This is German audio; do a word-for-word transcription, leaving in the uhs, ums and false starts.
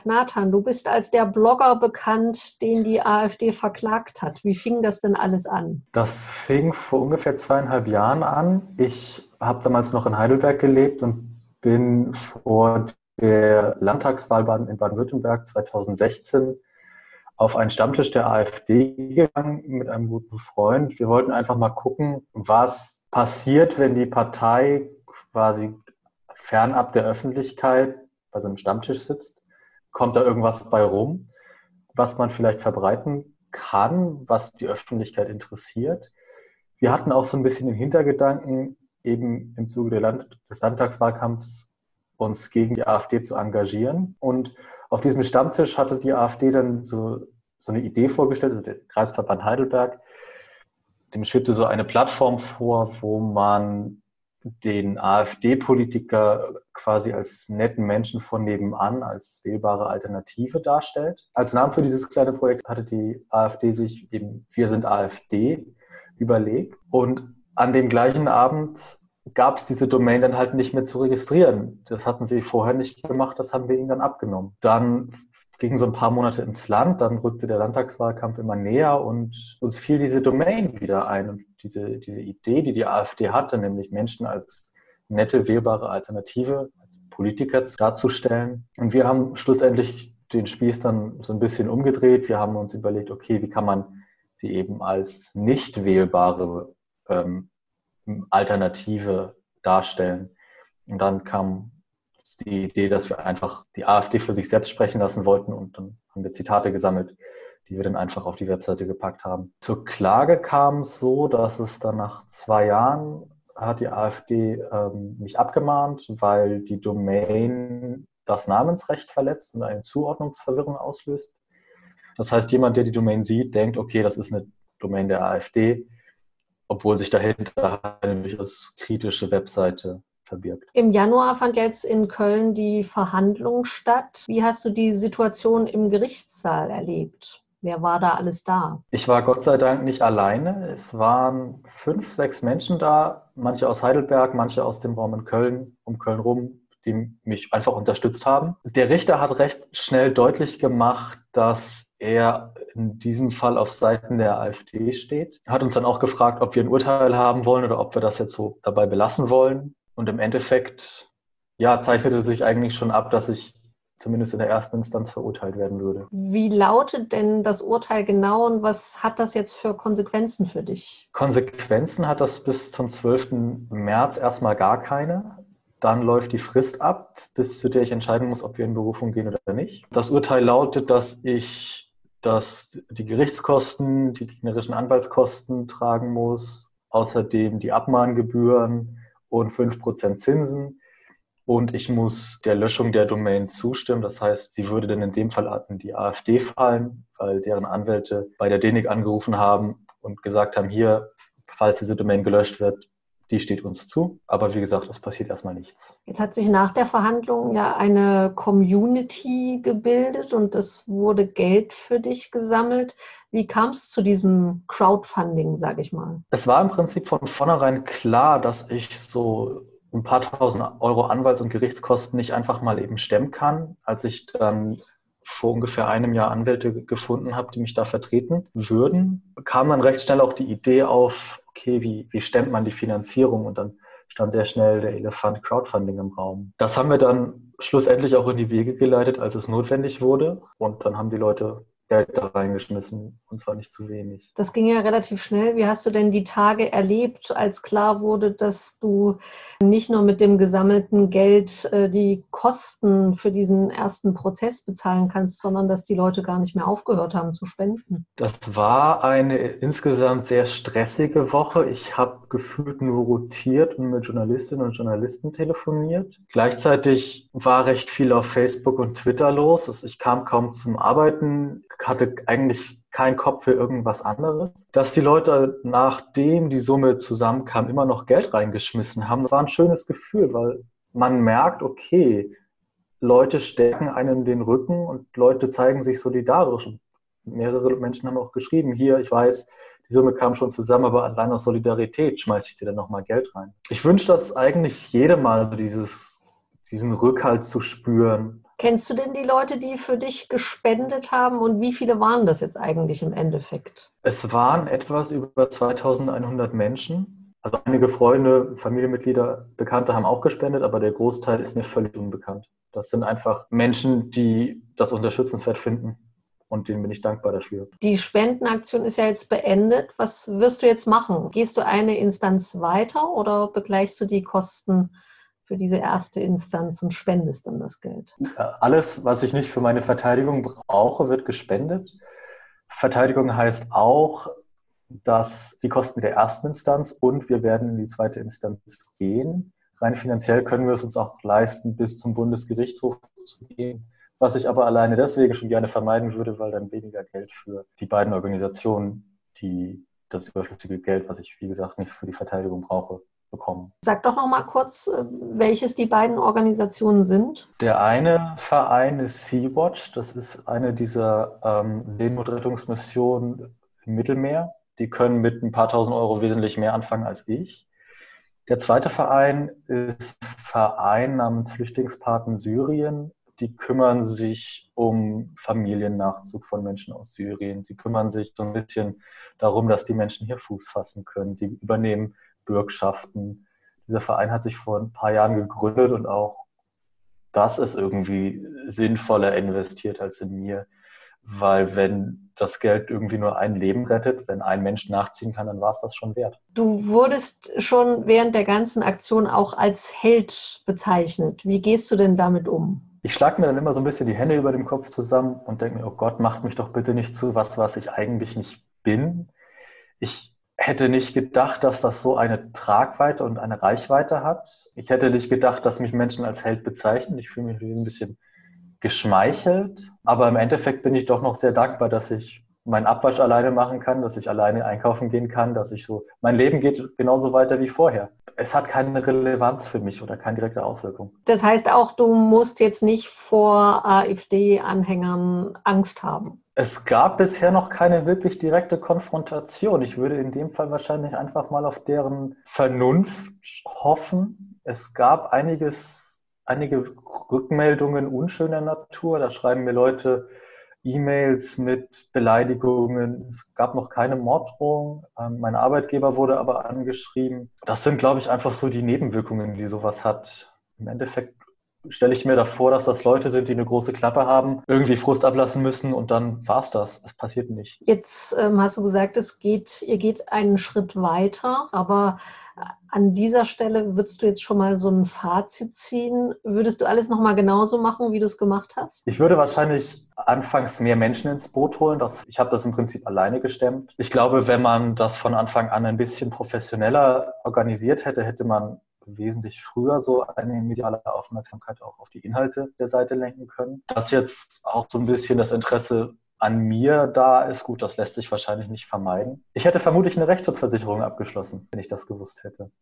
Nathan, du bist als der Blogger bekannt, den die AfD verklagt hat. Wie fing das denn alles an? Das fing vor ungefähr zweieinhalb Jahren an. Ich habe damals noch in Heidelberg gelebt und bin vor der Landtagswahl in Baden-Württemberg zweitausendsechzehn auf einen Stammtisch der AfD gegangen mit einem guten Freund. Wir wollten einfach mal gucken, was passiert, wenn die Partei quasi fernab der Öffentlichkeit bei so einem Stammtisch sitzt. Kommt da irgendwas bei rum, was man vielleicht verbreiten kann, was die Öffentlichkeit interessiert? Wir hatten auch so ein bisschen den Hintergedanken, eben im Zuge der Land- des Landtagswahlkampfs uns gegen die AfD zu engagieren. Und auf diesem Stammtisch hatte die AfD dann so, so eine Idee vorgestellt, also der Kreisverband Heidelberg, dem schwebte so eine Plattform vor, wo man den AfD-Politiker quasi als netten Menschen von nebenan, als wählbare Alternative darstellt. Als Namen für dieses kleine Projekt hatte die AfD sich eben Wir sind AfD überlegt. Und an dem gleichen Abend gab es diese Domain dann halt nicht mehr zu registrieren. Das hatten sie vorher nicht gemacht, das haben wir ihnen dann abgenommen. Dann gingen so ein paar Monate ins Land, dann rückte der Landtagswahlkampf immer näher und uns fiel diese Domain wieder ein. Und diese, diese Idee, die die AfD hatte, nämlich Menschen als nette, wählbare Alternative, als Politiker darzustellen. Und wir haben schlussendlich den Spieß dann so ein bisschen umgedreht. Wir haben uns überlegt, okay, wie kann man sie eben als nicht wählbare ähm, Alternative darstellen. Und dann kam die Idee, dass wir einfach die AfD für sich selbst sprechen lassen wollten und dann haben wir Zitate gesammelt, die wir dann einfach auf die Webseite gepackt haben. Zur Klage kam es so, dass es dann nach zwei Jahren hat die AfD ähm, mich abgemahnt, weil die Domain das Namensrecht verletzt und eine Zuordnungsverwirrung auslöst. Das heißt, jemand, der die Domain sieht, denkt, okay, das ist eine Domain der AfD, obwohl sich dahinter eine durchaus kritische Webseite verbirgt. Im Januar fand ja jetzt in Köln die Verhandlung statt. Wie hast du die Situation im Gerichtssaal erlebt? Wer war da alles da? Ich war Gott sei Dank nicht alleine. Es waren fünf, sechs Menschen da, manche aus Heidelberg, manche aus dem Raum in Köln, um Köln rum, die mich einfach unterstützt haben. Der Richter hat recht schnell deutlich gemacht, dass er in diesem Fall auf Seiten der AfD steht. Er hat uns dann auch gefragt, ob wir ein Urteil haben wollen oder ob wir das jetzt so dabei belassen wollen. Und im Endeffekt, ja, zeichnete sich eigentlich schon ab, dass ich zumindest in der ersten Instanz verurteilt werden würde. Wie lautet denn das Urteil genau und was hat das jetzt für Konsequenzen für dich? Konsequenzen hat das bis zum zwölften März erstmal gar keine. Dann läuft die Frist ab, bis zu der ich entscheiden muss, ob wir in Berufung gehen oder nicht. Das Urteil lautet, dass ich dass die Gerichtskosten, die gegnerischen Anwaltskosten tragen muss, außerdem die Abmahngebühren und fünf Prozent Zinsen. Und ich muss der Löschung der Domain zustimmen. Das heißt, sie würde dann in dem Fall an die AfD fallen, weil deren Anwälte bei der D E N I C angerufen haben und gesagt haben, hier, falls diese Domain gelöscht wird, die steht uns zu. Aber wie gesagt, es passiert erstmal nichts. Jetzt hat sich nach der Verhandlung ja eine Community gebildet und es wurde Geld für dich gesammelt. Wie kam es zu diesem Crowdfunding, sage ich mal? Es war im Prinzip von vornherein klar, dass ich so ein paar tausend Euro Anwalts- und Gerichtskosten nicht einfach mal eben stemmen kann. Als ich dann vor ungefähr einem Jahr Anwälte gefunden habe, die mich da vertreten würden, kam dann recht schnell auch die Idee auf, okay, wie, wie stemmt man die Finanzierung? Und dann stand sehr schnell der Elefant Crowdfunding im Raum. Das haben wir dann schlussendlich auch in die Wege geleitet, als es notwendig wurde. Und dann haben die Leute Geld da reingeschmissen, und zwar nicht zu wenig. Das ging ja relativ schnell. Wie hast du denn die Tage erlebt, als klar wurde, dass du nicht nur mit dem gesammelten Geld äh, die Kosten für diesen ersten Prozess bezahlen kannst, sondern dass die Leute gar nicht mehr aufgehört haben zu spenden? Das war eine insgesamt sehr stressige Woche. Ich habe gefühlt nur rotiert und mit Journalistinnen und Journalisten telefoniert. Gleichzeitig war recht viel auf Facebook und Twitter los. Also ich kam kaum zum Arbeiten, hatte eigentlich keinen Kopf für irgendwas anderes. Dass die Leute, nachdem die Summe zusammenkam, immer noch Geld reingeschmissen haben, das war ein schönes Gefühl, weil man merkt, okay, Leute stärken einen den Rücken und Leute zeigen sich solidarisch. Und mehrere Menschen haben auch geschrieben, hier, ich weiß, die Summe kam schon zusammen, aber allein aus Solidarität schmeiße ich dir dann nochmal Geld rein. Ich wünsche das eigentlich jedem mal, dieses, diesen Rückhalt zu spüren. Kennst du denn die Leute, die für dich gespendet haben und wie viele waren das jetzt eigentlich im Endeffekt? Es waren etwas über zweitausendeinhundert Menschen. Also einige Freunde, Familienmitglieder, Bekannte haben auch gespendet, aber der Großteil ist mir völlig unbekannt. Das sind einfach Menschen, die das unterstützenswert finden und denen bin ich dankbar dafür. Die Spendenaktion ist ja jetzt beendet. Was wirst du jetzt machen? Gehst du eine Instanz weiter oder begleichst du die Kosten für diese erste Instanz und spendest dann das Geld? Alles, was ich nicht für meine Verteidigung brauche, wird gespendet. Verteidigung heißt auch, dass die Kosten der ersten Instanz und wir werden in die zweite Instanz gehen. Rein finanziell können wir es uns auch leisten, bis zum Bundesgerichtshof zu gehen, was ich aber alleine deswegen schon gerne vermeiden würde, weil dann weniger Geld für die beiden Organisationen, die das überflüssige Geld, was ich wie gesagt nicht für die Verteidigung brauche, bekommen. Sag doch noch mal kurz, welches die beiden Organisationen sind. Der eine Verein ist Sea-Watch, das ist eine dieser ähm, Seenotrettungsmissionen im Mittelmeer. Die können mit ein paar tausend Euro wesentlich mehr anfangen als ich. Der zweite Verein ist ein Verein namens Flüchtlingspaten Syrien. Die kümmern sich um Familiennachzug von Menschen aus Syrien. Sie kümmern sich so ein bisschen darum, dass die Menschen hier Fuß fassen können. Sie übernehmen Bürgschaften. Dieser Verein hat sich vor ein paar Jahren gegründet und auch das ist irgendwie sinnvoller investiert als in mir. Weil wenn das Geld irgendwie nur ein Leben rettet, wenn ein Mensch nachziehen kann, dann war es das schon wert. Du wurdest schon während der ganzen Aktion auch als Held bezeichnet. Wie gehst du denn damit um? Ich schlage mir dann immer so ein bisschen die Hände über dem Kopf zusammen und denke mir, oh Gott, macht mich doch bitte nicht zu was, was ich eigentlich nicht bin. Ich hätte nicht gedacht, dass das so eine Tragweite und eine Reichweite hat. Ich hätte nicht gedacht, dass mich Menschen als Held bezeichnen. Ich fühle mich ein bisschen geschmeichelt, aber im Endeffekt bin ich doch noch sehr dankbar, dass ich meinen Abwasch alleine machen kann, dass ich alleine einkaufen gehen kann, dass ich so, mein Leben geht genauso weiter wie vorher. Es hat keine Relevanz für mich oder keine direkte Auswirkung. Das heißt auch, du musst jetzt nicht vor AfD-Anhängern Angst haben. Es gab bisher noch keine wirklich direkte Konfrontation. Ich würde in dem Fall wahrscheinlich einfach mal auf deren Vernunft hoffen. Es gab einiges Einige Rückmeldungen unschöner Natur. Da schreiben mir Leute E-Mails mit Beleidigungen. Es gab noch keine Morddrohung. Mein Arbeitgeber wurde aber angeschrieben. Das sind, glaube ich, einfach so die Nebenwirkungen, die sowas hat. Im Endeffekt stelle ich mir davor, dass das Leute sind, die eine große Klappe haben, irgendwie Frust ablassen müssen und dann war's das. Es passiert nicht. Jetzt ähm, hast du gesagt, es geht, ihr geht einen Schritt weiter, aber an dieser Stelle würdest du jetzt schon mal so ein Fazit ziehen. Würdest du alles nochmal genauso machen, wie du es gemacht hast? Ich würde wahrscheinlich anfangs mehr Menschen ins Boot holen. Das, ich habe das im Prinzip alleine gestemmt. Ich glaube, wenn man das von Anfang an ein bisschen professioneller organisiert hätte, hätte man wesentlich früher so eine mediale Aufmerksamkeit auch auf die Inhalte der Seite lenken können. Dass jetzt auch so ein bisschen das Interesse an mir da ist, gut, das lässt sich wahrscheinlich nicht vermeiden. Ich hätte vermutlich eine Rechtsschutzversicherung abgeschlossen, wenn ich das gewusst hätte.